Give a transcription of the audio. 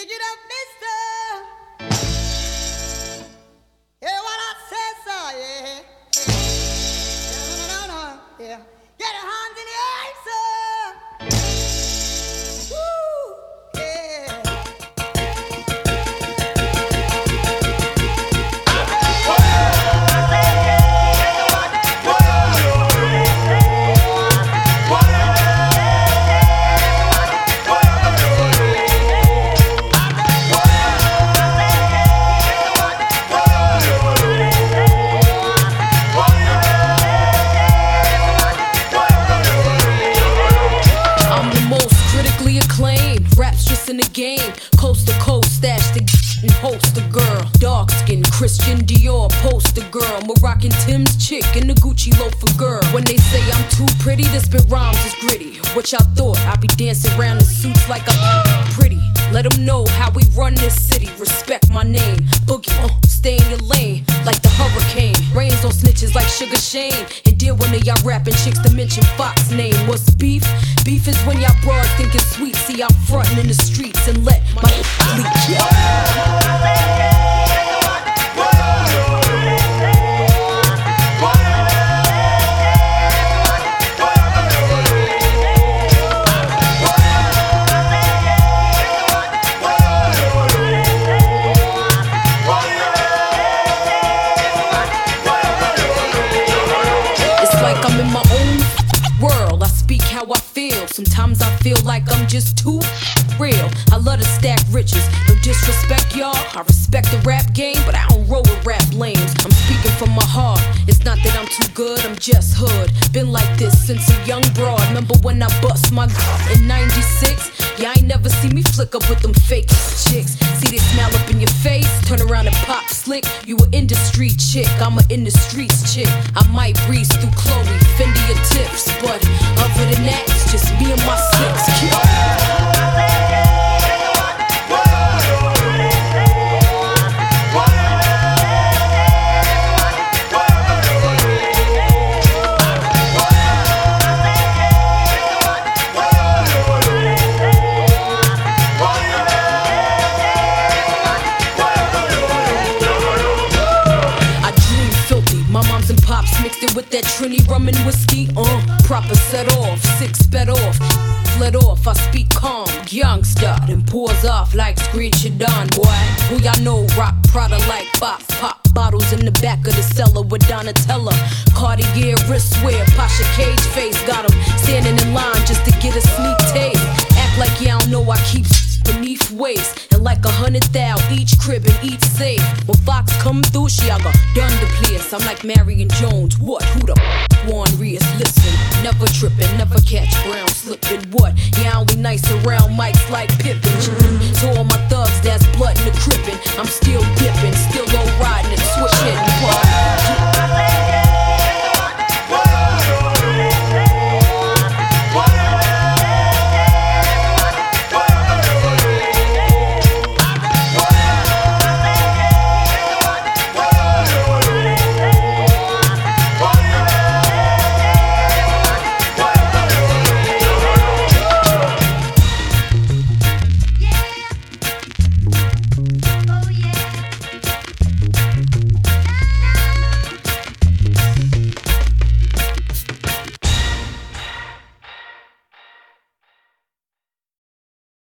Pick it up, mister. Hear what I say, sir, yeah. No. Yeah. Get your hands in the air, sir. Woo, yeah. In the game, coast to coast, stash the and host the girl. Dark skin, Christian Dior, poster girl. Moroccan Tim's chick and the Gucci loafer girl. When they say I'm too pretty, this bit rhymes is gritty. What y'all thought? I be dancing around in suits like I'm pretty. Let them know how we run this city. Respect my name. Boogie, stay in your lane like the hurricane. Rains on snitches like Sugar Shane. And deal when y'all rapping chicks to mention Fox name. What's beef? Beef is when y'all broad think it's sweet. See, I'm frontin' in the streets and let my leak. How I feel. Sometimes I feel like I'm just too real. I love to stack riches. No disrespect, y'all. I respect the rap game, but I don't roll with rap lames. I'm speaking from my heart. It's not that I'm too good, I'm just hood. Been like this since a young broad. Remember when I bust my in 96? Yeah, I ain't never see me flick up with them fake chicks. See they smile up in your face, turn around and pop slick. You an industry chick, I'm a in the streets chick. I might breeze through Chloe, Fendi or Tips, but other than that, it's just me and my six. With that Trini rum and whiskey, proper set off, six sped off, fled off. I speak calm, youngster, then pours off like Screech Don, boy. Who y'all know rock Prada like Fox, pop bottles in the back of the cellar with Donatella. Cartier wristwear, Pasha Cage face, got 'em standing in line just to get a sneak taste. Act like y'all don't know I keep beneath waist and like 100,000 each crib and each safe. When Fox come through, she I got done the place. I'm like Marion Jones. What? Who the Warren Rees? Listen, never tripping, never catch brown slipping. What? Yeah, only nice around mics like Pippin. To all my thugs, that's blood in the crippin'. I'm still